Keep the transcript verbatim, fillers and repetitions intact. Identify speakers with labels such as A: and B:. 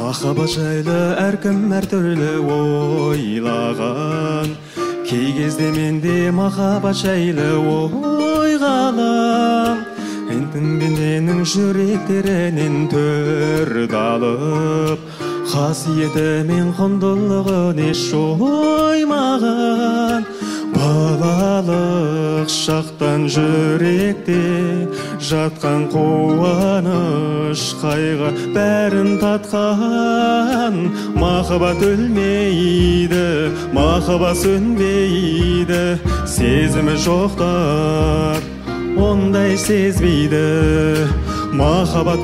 A: Махаббат жайлы әркім әртүрлі ойлаған. Кей кезде менде махаббат жайлы ой қалам. Энтің-бененің жүректерінен төрді алып, қасиеті мен құндылығын еш жоймаған. Балалық шақтан жүректе жатқан қуаныш, қайғы бәрін татқан. Махаббат өлмейді, махаббат сөнбейді, сезімі жоқтар ондай сезбейді. Махаббат